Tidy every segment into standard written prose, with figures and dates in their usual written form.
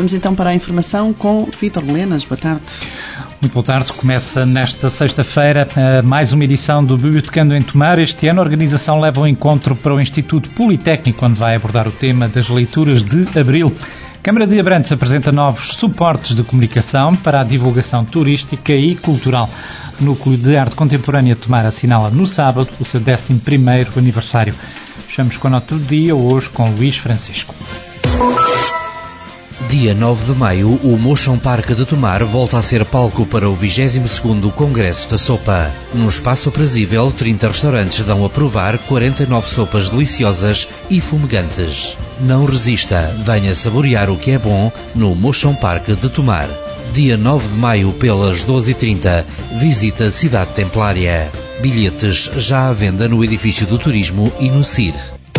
Vamos então para a informação com Vítor Melenas. Boa tarde. Muito boa tarde. Começa nesta sexta-feira mais uma edição do Bibliotecando em Tomar. Este ano a organização leva um encontro para o Instituto Politécnico, onde vai abordar o tema das leituras de abril. A Câmara de Abrantes apresenta novos suportes de comunicação para a divulgação turística e cultural. O Núcleo de Arte Contemporânea de Tomar assinala no sábado o seu 11º aniversário. Fechamos com a nota do dia, hoje com Luís Francisco. Dia 9 de maio, o Motion Park de Tomar volta a ser palco para o 22º Congresso da Sopa. Num espaço aprazível, 30 restaurantes dão a provar 49 sopas deliciosas e fumegantes. Não resista, venha saborear o que é bom no Motion Park de Tomar. Dia 9 de maio, pelas 12h30, visita Cidade Templária. Bilhetes já à venda no edifício do turismo e no CIR.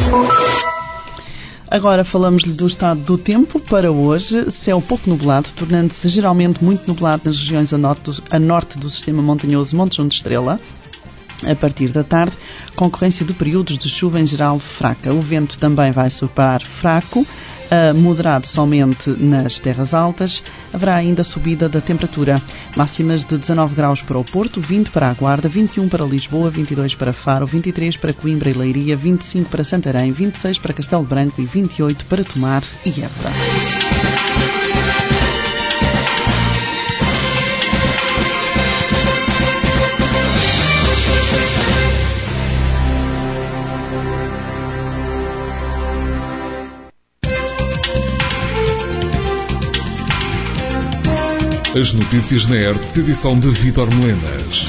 Agora falamos-lhe do estado do tempo para hoje. Céu pouco nublado, tornando-se geralmente muito nublado nas regiões a norte do sistema montanhoso Monte João de Estrela. A partir da tarde, concorrência de períodos de chuva em geral fraca. O vento também vai soprar fraco, moderado somente nas terras altas. Haverá ainda subida da temperatura. Máximas de 19 graus para o Porto, 20 para a Guarda, 21 para Lisboa, 22 para Faro, 23 para Coimbra e Leiria, 25 para Santarém, 26 para Castelo Branco e 28 para Tomar e Évora. As notícias na Hertz, edição de Vítor Melenas.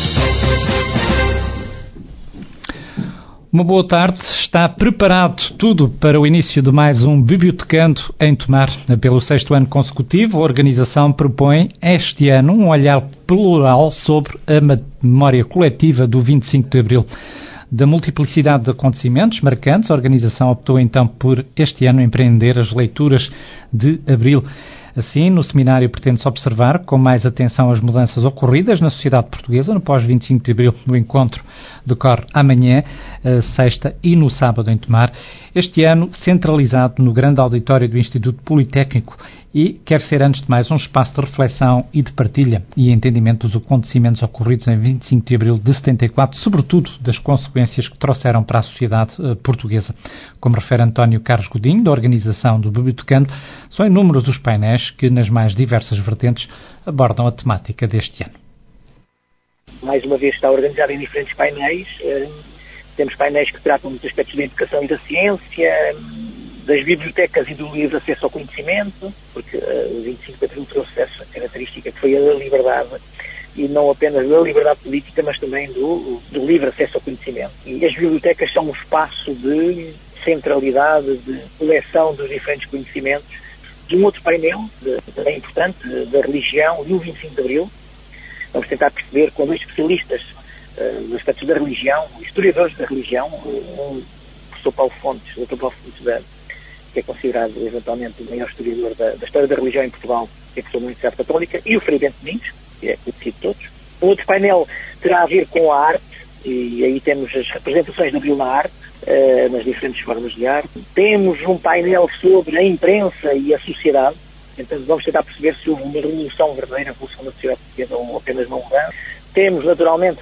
Uma boa tarde. Está preparado tudo para o início de mais um Bibliotecando em Tomar. Pelo 6º ano consecutivo, a organização propõe este ano um olhar plural sobre a memória coletiva do 25 de Abril. Da multiplicidade de acontecimentos marcantes, a organização optou então por este ano empreender as leituras de Abril. Assim, no seminário pretende-se observar com mais atenção as mudanças ocorridas na sociedade portuguesa no pós-25 de Abril. O encontro decorre amanhã, sexta e no sábado em Tomar. Este ano centralizado no grande auditório do Instituto Politécnico e quer ser, antes de mais, um espaço de reflexão e de partilha e entendimento dos acontecimentos ocorridos em 25 de Abril de 74, sobretudo das consequências que trouxeram para a sociedade portuguesa. Como refere António Carlos Godinho, da organização do Bibliotecando, são inúmeros os painéis que, nas mais diversas vertentes, abordam a temática deste ano. Mais uma vez está organizado em diferentes painéis. Temos painéis que tratam dos aspectos da educação e da ciência, das bibliotecas e do livre acesso ao conhecimento, porque o 25 de Abril trouxe essa característica que foi a da liberdade, e não apenas da liberdade política, mas também do livre acesso ao conhecimento. E as bibliotecas são um espaço de centralidade, de coleção dos diferentes conhecimentos. De um outro painel, também importante, da religião e o 25 de Abril. Vamos tentar perceber com dois especialistas nos aspectos da religião, historiadores da religião, o professor Paulo Fontes, o Dr. Paulo Fontes, que é considerado eventualmente o maior historiador da história da religião em Portugal, que é professor da Universidade Católica, e o Frei Bento Domingos, que é conhecido de todos. O outro painel terá a ver com a arte, e aí temos as representações de Abril na arte, nas diferentes formas de arte. Temos um painel sobre a imprensa e a sociedade. Então vamos tentar perceber se houve uma revolução verdadeira, revolução da sociedade portuguesa ou apenas uma mudança. Temos naturalmente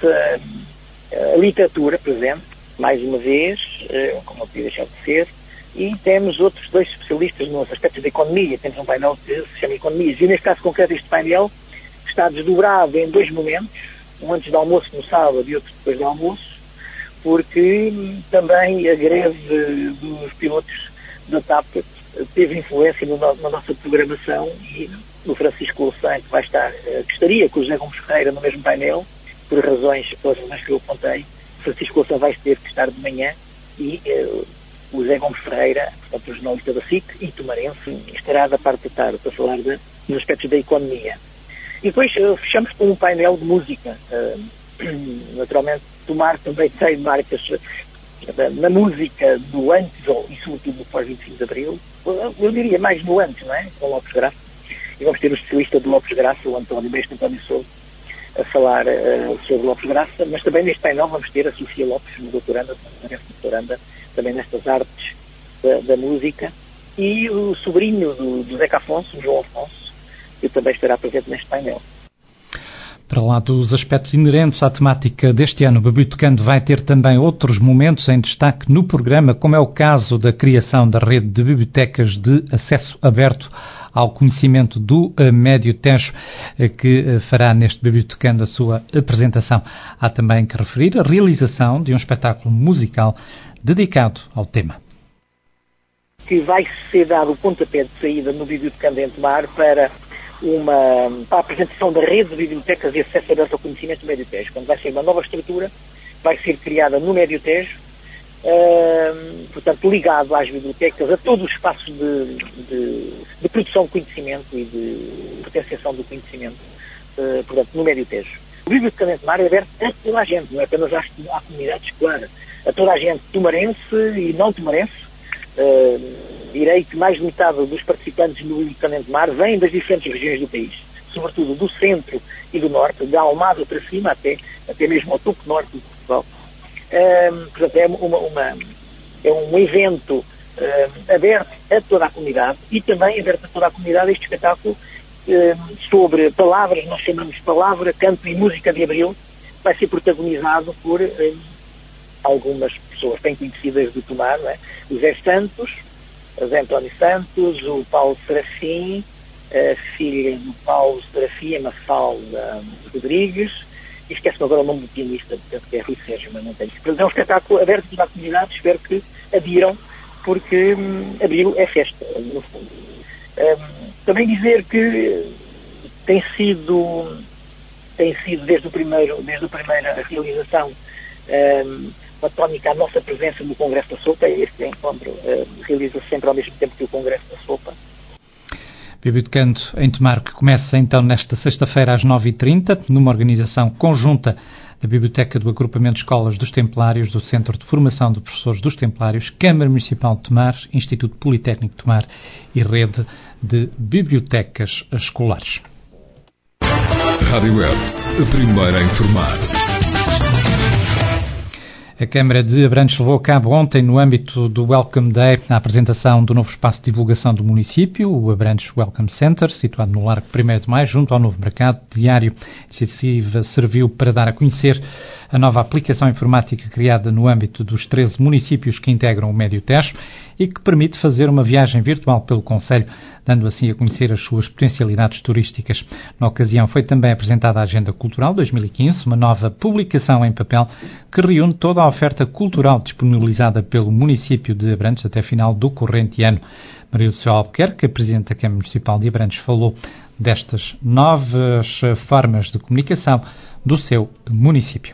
a literatura presente, mais uma vez, como não podia deixar de ser, e temos outros dois especialistas nos aspectos da economia. Temos um painel que se chama Economias, e neste caso concreto este painel está desdobrado em dois momentos, um antes do almoço no sábado e outro depois do almoço, porque também a greve dos pilotos da TAP teve influência na nossa programação, e o Francisco Louçã, que estaria com o José Gomes Ferreira no mesmo painel, pelas razões que eu apontei, Francisco Louçã vai ter que estar de manhã, e o José Gomes Ferreira, portanto o jornalista da SIC e tomarense, estará da parte da tarde para falar dos aspectos da economia. E depois fechamos com um painel de música. Naturalmente, Tomar também tem marcas na música do antes e sobretudo no pós-25 de Abril. Eu diria mais no antes, não é? Com Lopes Graça. E vamos ter o especialista do Lopes Graça, o António Mestre António Sousa, a falar sobre Lopes Graça, mas também neste painel vamos ter a Sofia Lopes, doutoranda, também nestas artes da música, e o sobrinho do Zeca Afonso, o João Afonso, que também estará presente neste painel. Para lá dos aspectos inerentes à temática deste ano, o Bibliotecando vai ter também outros momentos em destaque no programa, como é o caso da criação da rede de bibliotecas de acesso aberto ao conhecimento do Médio Tejo, que fará neste Bibliotecando a sua apresentação. Há também que referir a realização de um espetáculo musical dedicado ao tema. Que vai ser dado o pontapé de saída no Bibliotecando em Tomar para a apresentação da rede de bibliotecas de acesso aberto ao conhecimento do Médio Tejo. Quando vai ser uma nova estrutura, vai ser criada no Médio Tejo, portanto, ligado às bibliotecas, a todo o espaço de produção de conhecimento e de potenciação do conhecimento, portanto, no Médio Tejo. O Bibliotecando em Tomar é aberto a toda a gente, não é apenas à comunidade escolar, a toda a gente tomarense e não tomarense. Direi que mais de metade dos participantes no Bibliotecando em Tomar vêm das diferentes regiões do país, sobretudo do centro e do norte, da Almada para cima até mesmo ao topo norte de Portugal. Portanto, é um evento aberto a toda a comunidade e também aberto a toda a comunidade este espetáculo sobre palavras, nós chamamos de palavra, canto e música de Abril, vai ser protagonizado por algumas pessoas bem conhecidas de Tomar, não é? O Zé Santos, o Zé António Santos, o Paulo Serafim, a filha do Paulo Serafim, a Mafalda Rodrigues, e esquece-me agora o nome do pianista, penso que é Rui Sérgio, mas não tenho. Portanto, é um espetáculo aberto a toda a comunidade, espero que adiram, porque Abril é festa, no fundo. Também dizer que tem sido desde a primeira realização uma tónica a nossa presença no Congresso da Sopa. Este encontro realiza-se sempre ao mesmo tempo que o Congresso da Sopa. Bibliotecando em Tomar, que começa então nesta sexta-feira às 9h30, numa organização conjunta da Biblioteca do Agrupamento de Escolas dos Templários, do Centro de Formação de Professores dos Templários, Câmara Municipal de Tomar, Instituto Politécnico de Tomar e Rede de Bibliotecas Escolares. Rádio Web, a primeira a informar. A Câmara de Abrantes levou a cabo ontem, no âmbito do Welcome Day, a apresentação do novo espaço de divulgação do município, o Abrantes Welcome Center, situado no Largo 1º de Maio, junto ao novo mercado diário. A iniciativa serviu para dar a conhecer a nova aplicação informática criada no âmbito dos 13 municípios que integram o Médio Tejo e que permite fazer uma viagem virtual pelo concelho, dando assim a conhecer as suas potencialidades turísticas. Na ocasião foi também apresentada a Agenda Cultural 2015, uma nova publicação em papel que reúne toda a oferta cultural disponibilizada pelo município de Abrantes até final do corrente ano. Maria do Céu Albuquerque, a Presidente da Câmara Municipal de Abrantes, falou destas novas formas de comunicação do seu município.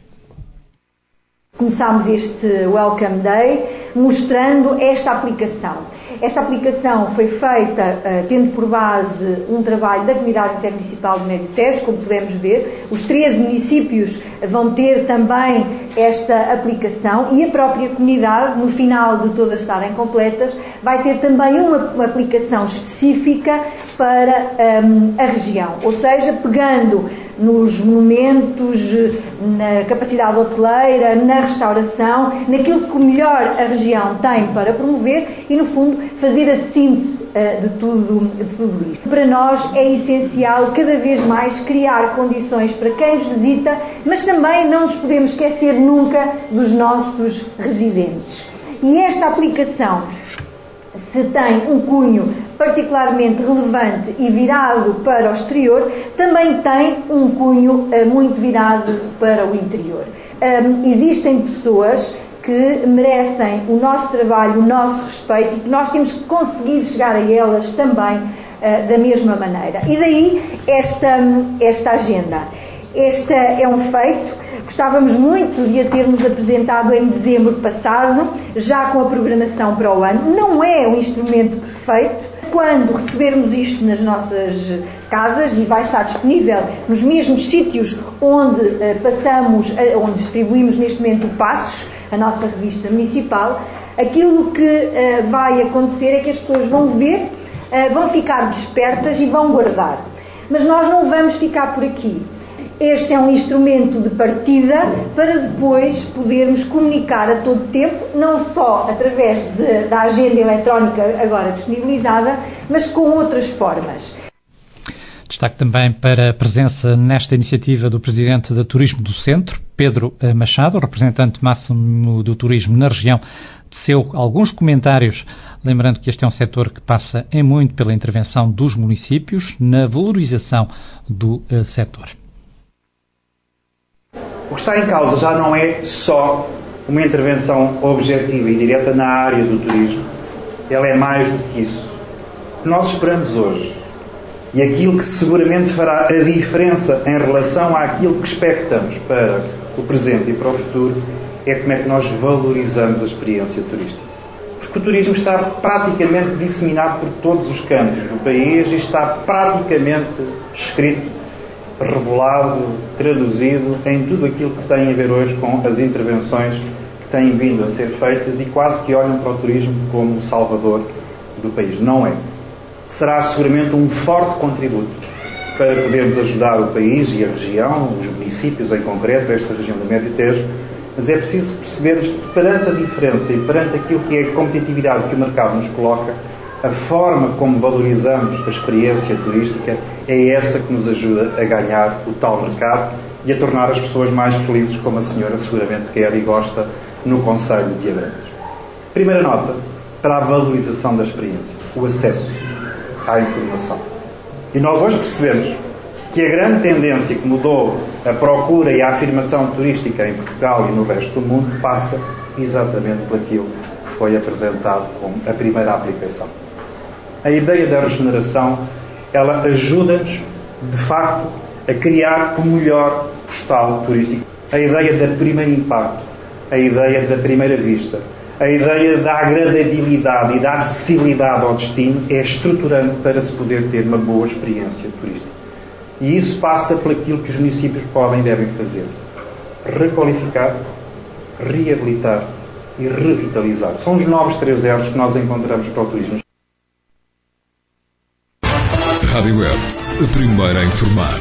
Começámos este Welcome Day mostrando esta aplicação. Esta aplicação foi feita tendo por base um trabalho da Comunidade Intermunicipal do Médio Tejo, como podemos ver. Os 13 municípios vão ter também esta aplicação e a própria comunidade, no final de todas estarem completas, vai ter também uma aplicação específica para a região. Ou seja, pegando nos monumentos, na capacidade hoteleira, na restauração, naquilo que melhor a região tem para promover e, no fundo, fazer a síntese de tudo isto. Para nós é essencial cada vez mais criar condições para quem nos visita, mas também não nos podemos esquecer nunca dos nossos residentes. E esta aplicação, se tem um cunho particularmente relevante e virado para o exterior, também tem um cunho muito virado para o interior. Existem pessoas que merecem o nosso trabalho, o nosso respeito e que nós temos que conseguir chegar a elas também da mesma maneira. E daí esta agenda. Este é um feito. Gostávamos muito de a termos apresentado em dezembro passado, já com a programação para o ano. Não é um instrumento perfeito. Quando recebermos isto nas nossas casas, e vai estar disponível nos mesmos sítios onde onde distribuímos neste momento o Passos, a nossa revista municipal, aquilo que vai acontecer é que as pessoas vão ver, vão ficar despertas e vão guardar. Mas nós não vamos ficar por aqui. este é um instrumento de partida para depois podermos comunicar a todo tempo, não só através da agenda eletrónica agora disponibilizada, mas com outras formas. Destaque também para a presença nesta iniciativa do Presidente da Turismo do Centro, Pedro Machado, representante máximo do turismo na região, teceu alguns comentários, lembrando que este é um setor que passa em muito pela intervenção dos municípios na valorização do setor. O que está em causa já não é só uma intervenção objetiva e direta na área do turismo, ela é mais do que isso. O que nós esperamos hoje, e aquilo que seguramente fará a diferença em relação àquilo que expectamos para o presente e para o futuro, é como é que nós valorizamos a experiência turística. Porque o turismo está praticamente disseminado por todos os campos do país e está praticamente escrito, revelado, traduzido em tudo aquilo que tem a ver hoje com as intervenções que têm vindo a ser feitas e quase que olham para o turismo como o salvador do país. Não é. Será seguramente um forte contributo para podermos ajudar o país e a região, os municípios em concreto, esta região do Médio Tejo, mas é preciso percebermos que perante a diferença e perante aquilo que é a competitividade que o mercado nos coloca, a forma como valorizamos a experiência turística é essa que nos ajuda a ganhar o tal mercado e a tornar as pessoas mais felizes, como a senhora seguramente quer e gosta, no concelho de Abrantes. Primeira nota para a valorização da experiência, o acesso à informação. E nós hoje percebemos que a grande tendência que mudou a procura e a afirmação turística em Portugal e no resto do mundo passa exatamente por aquilo que foi apresentado como a primeira aplicação. A ideia da regeneração, ela ajuda-nos, de facto, a criar o melhor postal turístico. A ideia do primeiro impacto, a ideia da primeira vista, a ideia da agradabilidade e da acessibilidade ao destino é estruturante para se poder ter uma boa experiência turística. E isso passa por aquilo que os municípios podem e devem fazer. Requalificar, reabilitar e revitalizar. São os novos 3 R's que nós encontramos para o turismo. Rádio Web, a primeira a informar.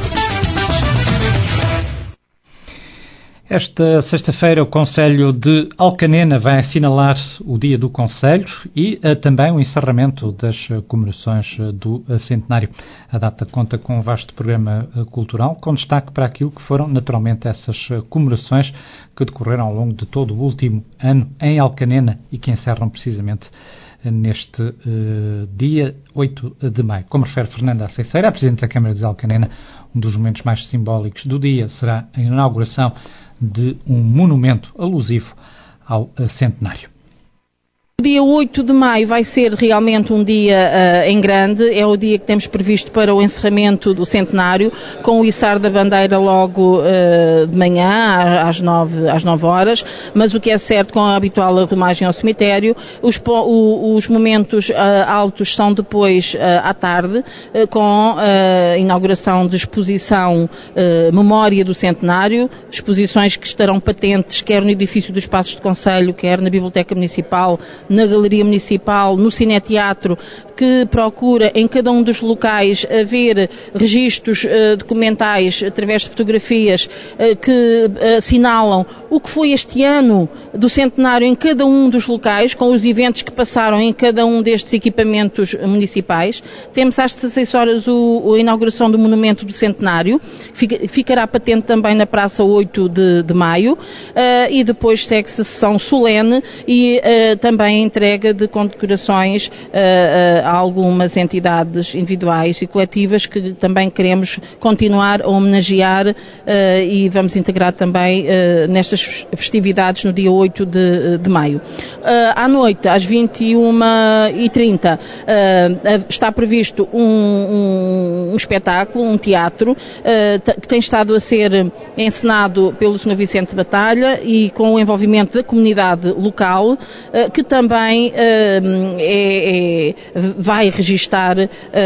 Esta sexta-feira o Concelho de Alcanena vai assinalar o Dia do Concelho e também o encerramento das comemorações do centenário. A data conta com um vasto programa cultural, com destaque para aquilo que foram naturalmente essas comemorações que decorreram ao longo de todo o último ano em Alcanena e que encerram precisamente neste dia 8 de maio. Como refere Fernanda Aceiceira, a Presidente da Câmara de Alcanena, um dos momentos mais simbólicos do dia será a inauguração de um monumento alusivo ao centenário. O dia 8 de maio vai ser realmente um dia em grande, é o dia que temos previsto para o encerramento do centenário, com o içar da bandeira logo de manhã, às 9 horas, mas o que é certo, com a habitual arrumagem ao cemitério, os momentos altos são depois à tarde, com a inauguração de exposição Memória do Centenário, exposições que estarão patentes quer no edifício dos Passos de Concelho, quer na Biblioteca Municipal, na Galeria Municipal, no Cineteatro, que procura em cada um dos locais haver registros documentais através de fotografias que assinalam o que foi este ano do centenário em cada um dos locais, com os eventos que passaram em cada um destes equipamentos municipais. Temos às 16 horas a inauguração do Monumento do Centenário, ficará patente também na Praça 8 de Maio, e depois segue-se a sessão solene e também a entrega de condecorações a algumas entidades individuais e coletivas que também queremos continuar a homenagear e vamos integrar também nestas festividades no dia 8 de maio. À noite, às 21h30, está previsto um espetáculo, um teatro, que tem estado a ser encenado pelo Sr. Vicente Batalha e com o envolvimento da comunidade local, que também também vai registar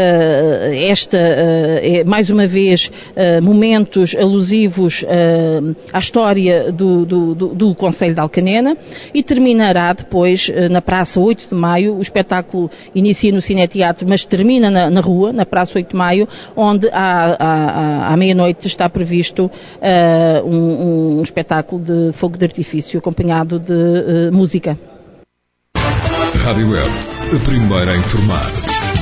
mais uma vez momentos alusivos à história do Concelho de Alcanena, e terminará depois na Praça 8 de Maio. O espetáculo inicia no Cineteatro, mas termina na rua, na Praça 8 de Maio, onde à meia-noite está previsto um espetáculo de fogo de artifício acompanhado de música. Rádio Web, a primeira a informar.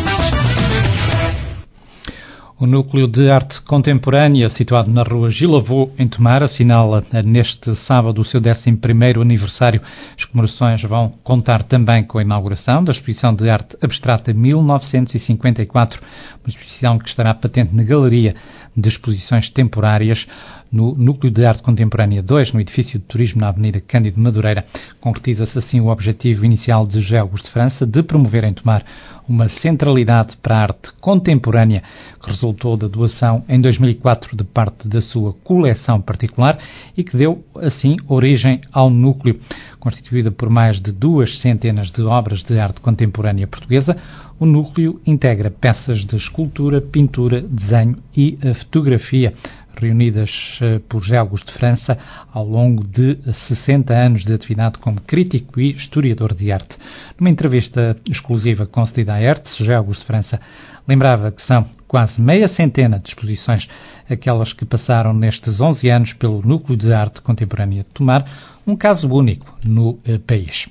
O Núcleo de Arte Contemporânea, situado na rua Gilavô, em Tomar, assinala neste sábado o seu 11º aniversário. As comemorações vão contar também com a inauguração da exposição de arte abstrata 1954, uma exposição que estará patente na Galeria de Exposições Temporárias no Núcleo de Arte Contemporânea 2, no edifício de turismo na Avenida Cândido Madureira. Concretiza-se assim o objetivo inicial de José Augusto de França de promover em Tomar uma centralidade para a arte contemporânea, que resultou da doação em 2004 de parte da sua coleção particular e que deu assim origem ao núcleo. Constituída por mais de 200 de obras de arte contemporânea portuguesa, o núcleo integra peças de escultura, pintura, desenho e fotografia, reunidas por José Augusto de França ao longo de 60 anos de atividade como crítico e historiador de arte. Numa entrevista exclusiva concedida à ERTE, José Augusto de França lembrava que são quase meia centena de exposições aquelas que passaram nestes 11 anos pelo Núcleo de Arte Contemporânea de Tomar, um caso único no país.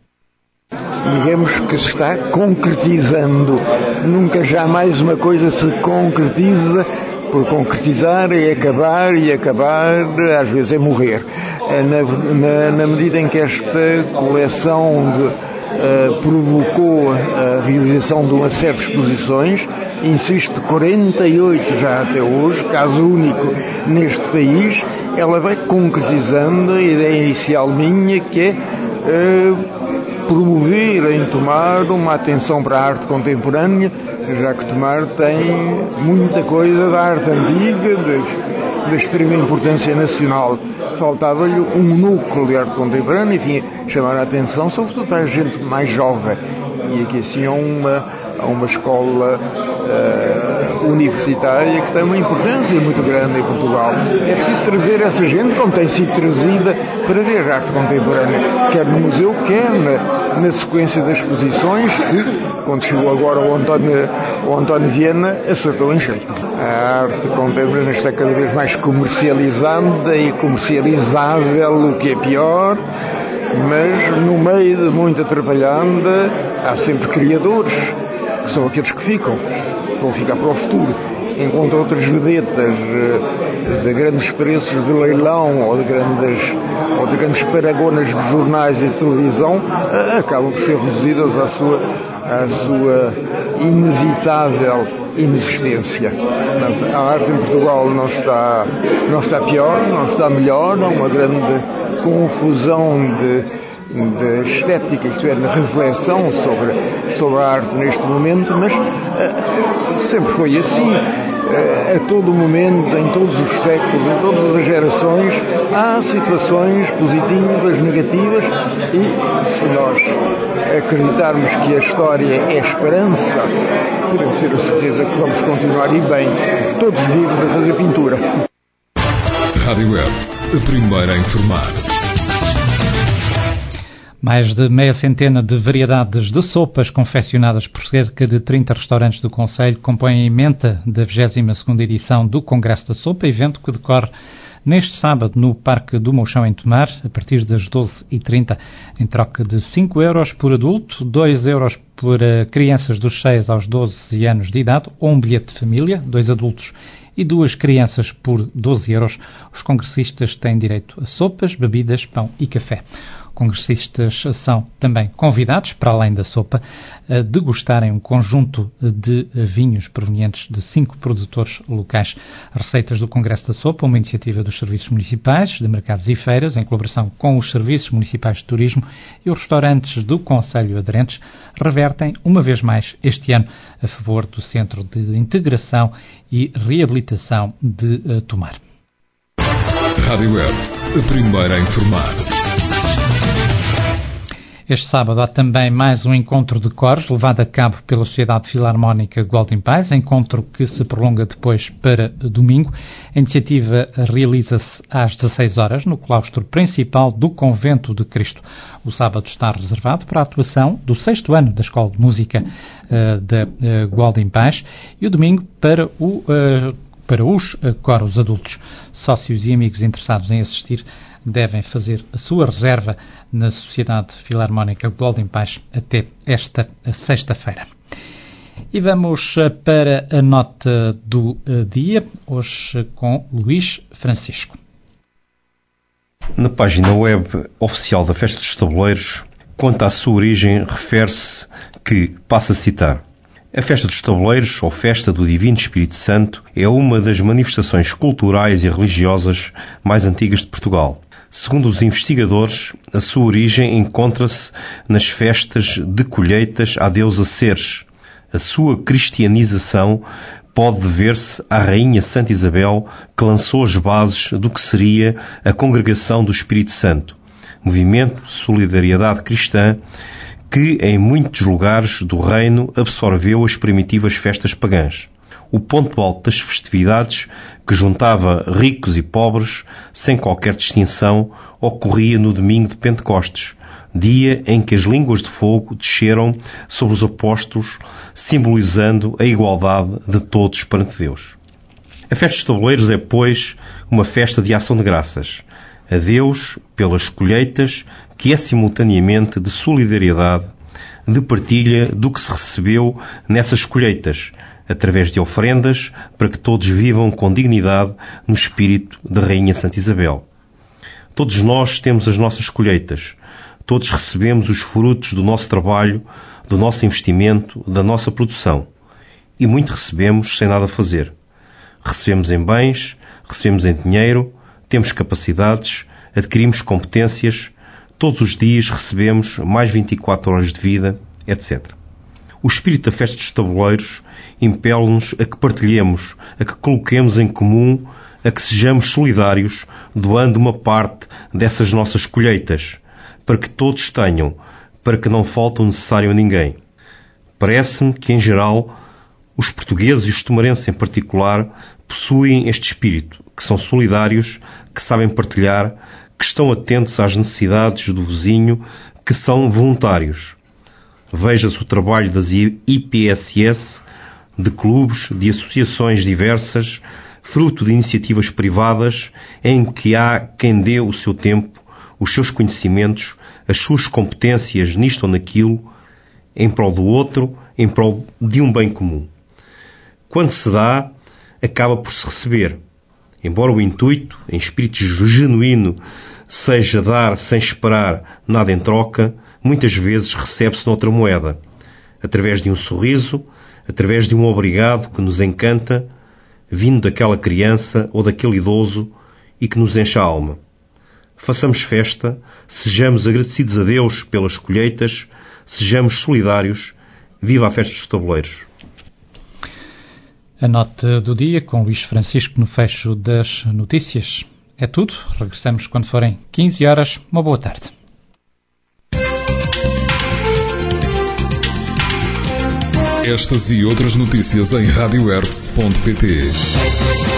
Digamos que se está concretizando. Nunca jamais uma coisa se concretiza por concretizar e acabar, às vezes é morrer. Na medida em que esta coleção provocou a realização de uma série de exposições, insisto, 48 já até hoje, caso único neste país, ela vai concretizando a ideia inicial minha, que é promover em Tomar uma atenção para a arte contemporânea, já que Tomar tem muita coisa da arte antiga, de extrema importância nacional. Faltava-lhe um núcleo de arte contemporânea e tinha que chamar a atenção, sobretudo para a gente mais jovem. E aqui assim há uma escola universitária que tem uma importância muito grande em Portugal. É preciso trazer essa gente, como tem sido trazida, para ver a arte contemporânea, quer no museu, quer na sequência das exposições, que, quando chegou agora o António Viana, acertou em cheio. A arte contemporânea está cada vez mais comercializada e comercializável, o que é pior, mas no meio de muita atrapalhada há sempre criadores, que são aqueles que vão ficar para o futuro, enquanto outras vedetas de grandes preços de leilão ou de grandes paragonas de jornais e de televisão acabam por ser reduzidas à sua inevitável inexistência. Mas a arte em Portugal não está pior, não está melhor, há uma grande confusão de estética, isto é, de reflexão sobre a arte neste momento, mas sempre foi assim. A todo momento, em todos os séculos, em todas as gerações, há situações positivas, negativas, e se nós acreditarmos que a história é esperança, podemos ter a certeza que vamos continuar e bem, todos vivos a fazer pintura. Rádio Web, a primeira a informar. Mais de meia centena de variedades de sopas confeccionadas por cerca de 30 restaurantes do Concelho compõem a ementa da 22ª edição do Congresso da Sopa, evento que decorre neste sábado no Parque do Mouchão em Tomar, a partir das 12h30, em troca de 5 euros por adulto, 2 euros por crianças dos 6 aos 12 anos de idade, ou um bilhete de família, 2 adultos e 2 crianças por 12 euros. Os congressistas têm direito a sopas, bebidas, pão e café. Congressistas são também convidados, para além da sopa, a degustarem um conjunto de vinhos provenientes de 5 produtores locais. Receitas do Congresso da Sopa, uma iniciativa dos Serviços Municipais de Mercados e Feiras, em colaboração com os Serviços Municipais de Turismo e os restaurantes do Concelho aderentes, revertem, uma vez mais, este ano, a favor do Centro de Integração e Reabilitação de Tomar. Rádio Web, a primeira a informar. Este sábado há também mais um encontro de coros levado a cabo pela Sociedade Filarmónica Gualdim Pais, encontro que se prolonga depois para domingo. A iniciativa realiza-se às 16 horas no claustro principal do Convento de Cristo. O sábado está reservado para a atuação do 6º ano da Escola de Música da Gualdim Pais e o domingo para os coros adultos. Sócios e amigos interessados em assistir devem fazer a sua reserva na Sociedade Filarmónica Gualdim Pais até esta sexta-feira. E vamos para a nota do dia, hoje com Luís Francisco. Na página web oficial da Festa dos Tabuleiros, quanto à sua origem, refere-se que, passo a citar, a Festa dos Tabuleiros, ou Festa do Divino Espírito Santo, é uma das manifestações culturais e religiosas mais antigas de Portugal. Segundo os investigadores, a sua origem encontra-se nas festas de colheitas à deusa Ceres. A sua cristianização pode dever-se à Rainha Santa Isabel, que lançou as bases do que seria a Congregação do Espírito Santo, movimento de solidariedade cristã que em muitos lugares do reino absorveu as primitivas festas pagãs. O ponto alto das festividades, que juntava ricos e pobres, sem qualquer distinção, ocorria no domingo de Pentecostes, dia em que as línguas de fogo desceram sobre os apóstolos, simbolizando a igualdade de todos perante Deus. A Festa dos Tabuleiros é, pois, uma festa de ação de graças a Deus pelas colheitas, que é simultaneamente de solidariedade, de partilha do que se recebeu nessas colheitas, através de ofrendas, para que todos vivam com dignidade no espírito da Rainha Santa Isabel. Todos nós temos as nossas colheitas, todos recebemos os frutos do nosso trabalho, do nosso investimento, da nossa produção. E muito recebemos sem nada fazer. Recebemos em bens, recebemos em dinheiro, temos capacidades, adquirimos competências, todos os dias recebemos mais 24 horas de vida, etc. O espírito da Festa dos Tabuleiros impele-nos a que partilhemos, a que coloquemos em comum, a que sejamos solidários, doando uma parte dessas nossas colheitas, para que todos tenham, para que não falte o necessário a ninguém. Parece-me que, em geral, os portugueses e os tomarenses em particular possuem este espírito, que são solidários, que sabem partilhar, que estão atentos às necessidades do vizinho, que são voluntários. Veja-se o trabalho das IPSS, de clubes, de associações diversas, fruto de iniciativas privadas, em que há quem dê o seu tempo, os seus conhecimentos, as suas competências nisto ou naquilo, em prol do outro, em prol de um bem comum. Quando se dá, acaba por se receber. Embora o intuito, em espírito genuíno, seja dar sem esperar nada em troca, muitas vezes recebe-se noutra moeda, através de um sorriso, através de um obrigado que nos encanta, vindo daquela criança ou daquele idoso e que nos enche a alma. Façamos festa, sejamos agradecidos a Deus pelas colheitas, sejamos solidários. Viva a Festa dos Tabuleiros! A nota do dia com Luís Francisco no fecho das notícias. É tudo. Regressamos quando forem 15 horas. Uma boa tarde. Estas e outras notícias em radioertz.pt.